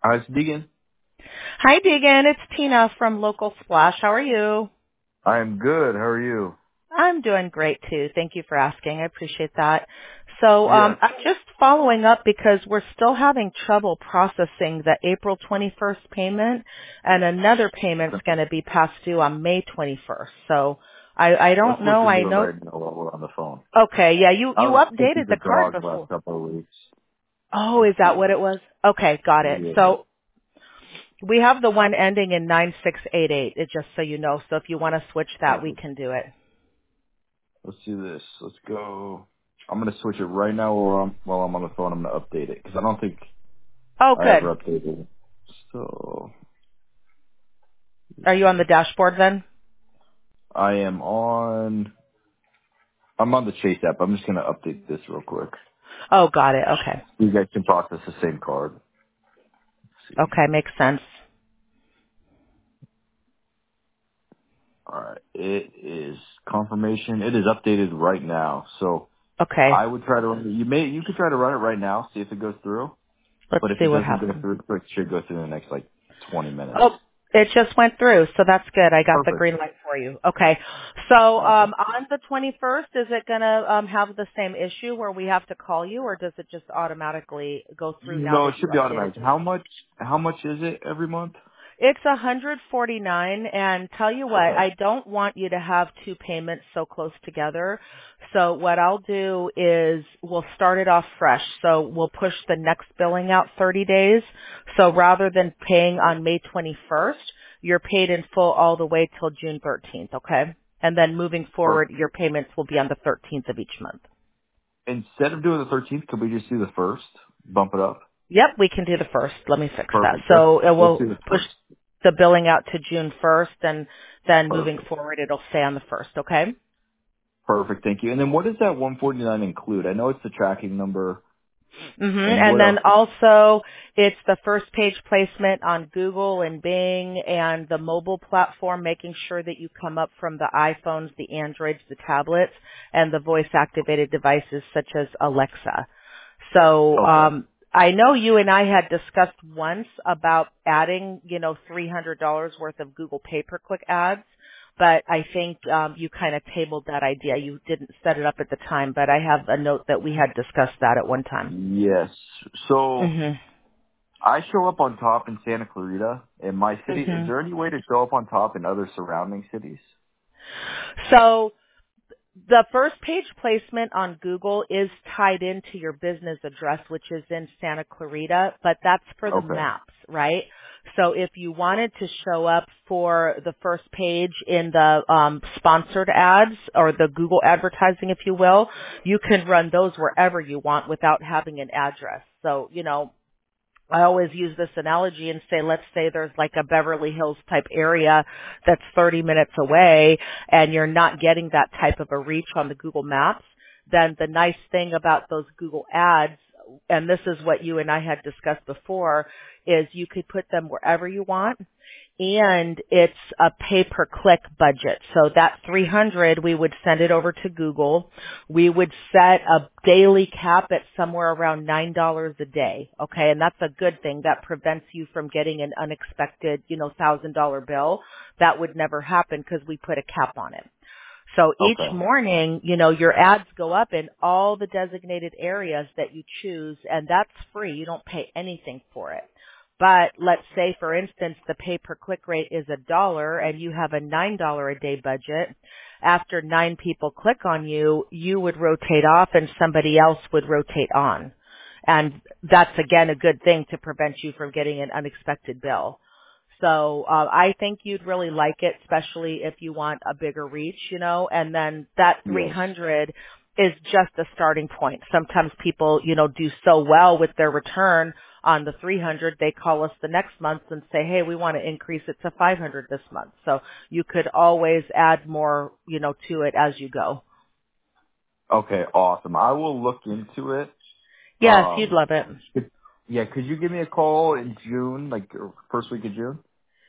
Hi, it's Deegan. Hi, Deegan. It's Tina from Local Splash. How are you? I'm good. How are you? I'm doing great too. Thank you for asking. I appreciate that. So Yes. I'm just following up because we're still having trouble processing the April 21st payment, and another payment's going to be past due on May 21st. So I Let's don't look know. into I it know. right now while we're on the phone. Okay, yeah, I you was taking updated the the card dog the last before. couple of weeks. Oh, Let's is that see. what it was? Okay, got it. Yeah. So we have the one ending in 9688. It just so you know. So if you want to switch that, we Perfect. can do it. Let's do this. Let's go. I'm gonna switch it right now while I'm on the phone. I'm gonna update it because I don't think Oh, I good. ever updated it. So Are you on the dashboard then? I am on. I'm on the Chase app. I'm just gonna update this real quick. Oh, got it. Okay. You guys can process the same card. Let's see. Okay, makes sense. All right. It is confirmation. It is updated right now. So Okay. I would try to run. You could try to run it right now, see if it goes through. Let's But if see it what doesn't go happens. through, it should go through in the next like 20 minutes. Oh, it just went through, so that's good. I got the Perfect. green light for you. Okay. So, All right. on the 21st, is it gonna have the same issue where we have to call you, or does it just automatically go through now No, it that you should be updated? automatic. How much is it every month? It's 149, and tell you what, Okay. I don't want you to have two payments so close together. So what I'll do is we'll start it off fresh. So we'll push the next billing out 30 days. So rather than paying on May 21st, you're paid in full all the way till June 13th, okay? And then moving Or forward, your payments will be on the 13th of each month. instead of doing the 13th, could we just do the first? Bump it up. Yep, we can do the first. Let me fix that. Perfect. So it Let's will do the push first. the billing out to June 1st, and then moving Perfect. forward, it'll stay on the 1st, okay? Perfect. Thank you. And then what does that 149 include? I know it's the tracking number. And And what then else? also, it's the first page placement on Google and Bing and the mobile platform, making sure that you come up from the iPhones, the Androids, the tablets, and the voice-activated devices such as Alexa. So Okay. I know you and I had discussed once about adding, $300 worth of Google pay-per-click ads, but I think you kind of tabled that idea. You didn't set it up at the time, but I have a note that we had discussed that at one time. Yes. So Mhm. I show up on top in Santa Clarita in my city. Is Mhm. there any way to show up on top in other surrounding cities? So the first page placement on Google is tied into your business address, which is in Santa Clarita, but that's for the Okay. maps, right? So if you wanted to show up for the first page in the sponsored ads or the Google advertising, if you will, you can run those wherever you want without having an address. So, I always use this analogy and say, let's say there's like a Beverly Hills type area that's 30 minutes away and you're not getting that type of a reach on the Google Maps. Then the nice thing about those Google ads, and this is what you and I had discussed before, is you could put them wherever you want, and it's a pay-per-click budget. So that 300, we would send it over to Google. We would set a daily cap at somewhere around $9 a day. Okay. And that's a good thing. That prevents you from getting an unexpected, $1,000 bill. That would never happen because we put a cap on it. So each Okay. morning, your ads go up in all the designated areas that you choose, and that's free. You don't pay anything for it. But let's say, for instance, the pay-per-click rate is $1 and you have a $9 a day budget. After 9 people click on you, you would rotate off and somebody else would rotate on. And that's, again, a good thing to prevent you from getting an unexpected bill. So I think you'd really like it, especially if you want a bigger reach, and then that Yes. 300 is just a starting point. Sometimes people, do so well with their return on the 300, they call us the next month and say, hey, we want to increase it to 500 this month. So you could always add more, to it as you go. Okay. Awesome. I will look into it. Yes, you'd love it. Yeah. Could you give me a call in June, like first week of June?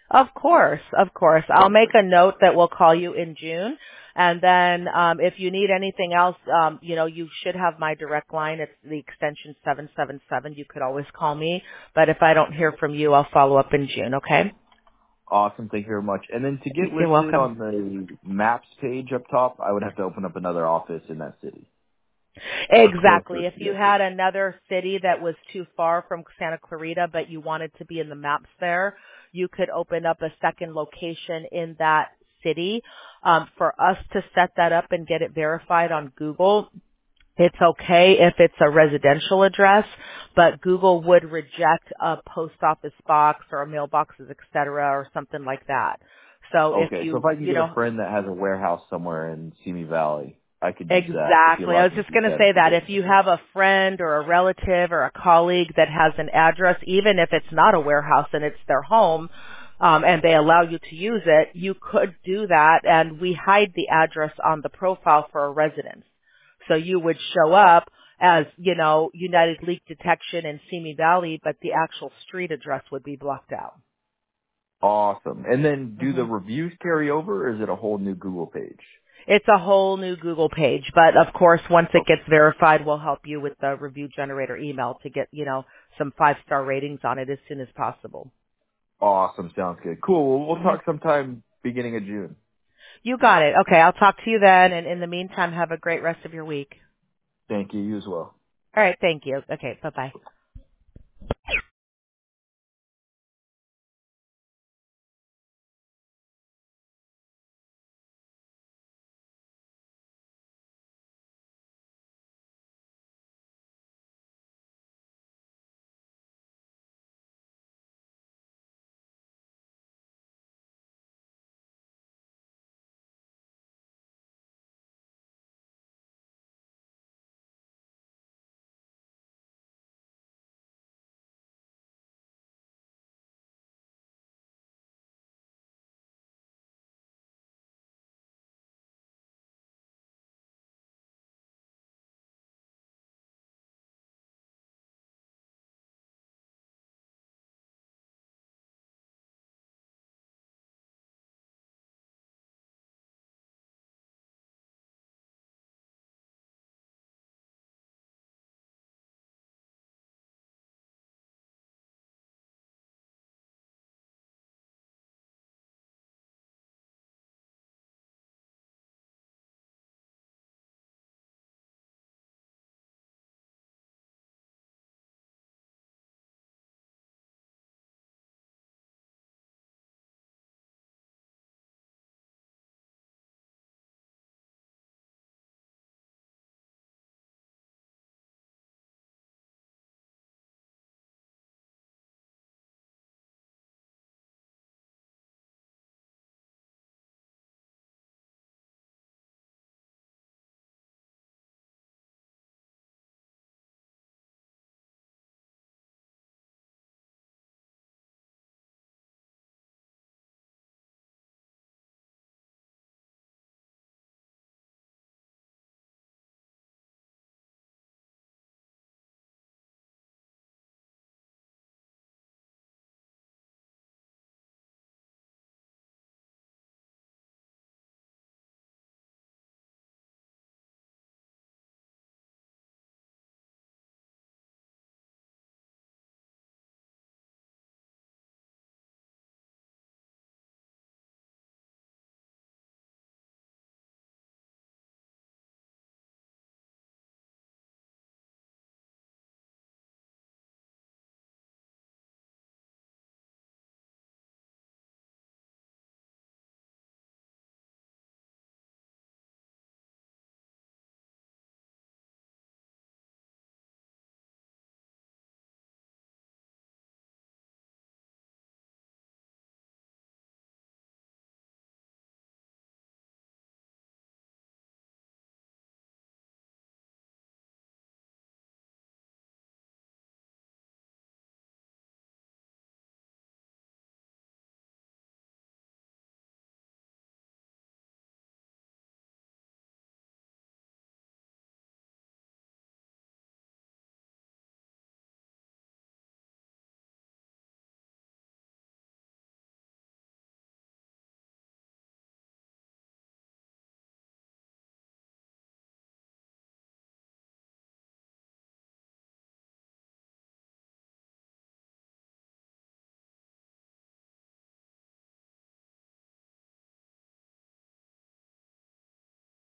Of course, of course. I'll make Perfect. a note that we'll call you in June. And then if you need anything else, you should have my direct line. It's the extension 777. You could always call me. But if I don't hear from you, I'll follow up in June, okay? Awesome. Thank you very much. And then to get You're listed welcome. on the maps page up top, I would have to open up another office in that city or Exactly. closer If to you that had city. another city that was too far from Santa Clarita, but you wanted to be in the maps there, you could open up a second location in that city. For us to set that up and get it verified on Google, it's okay if it's a residential address, but Google would reject a post office box or a mailboxes, et cetera, or something like that. So if Okay, so if you, I can get a friend that has a warehouse somewhere in Simi Valley, I could use that if he exactly. I allows was me just to use going to that as say a that if business. you have a friend or a relative or a colleague that has an address, even if it's not a warehouse and it's their home, and they allow you to use it, you could do that, and we hide the address on the profile for a residence. So you would show up as, United Leak Detection in Simi Valley, but the actual street address would be blocked out. Awesome. And then do the hmm reviews carry over or is it a whole new Google page? It's a whole new Google page, but of course, once it Okay. gets verified, we'll help you with the review generator email to get, some 5-star ratings on it as soon as possible. Awesome. Sounds good. Cool. Well, we'll hmm talk sometime beginning of June. You got it. Okay, I'll talk to you then, and in the meantime, have a great rest of your week. Thank you. You as well. All right, thank you. Okay, bye-bye.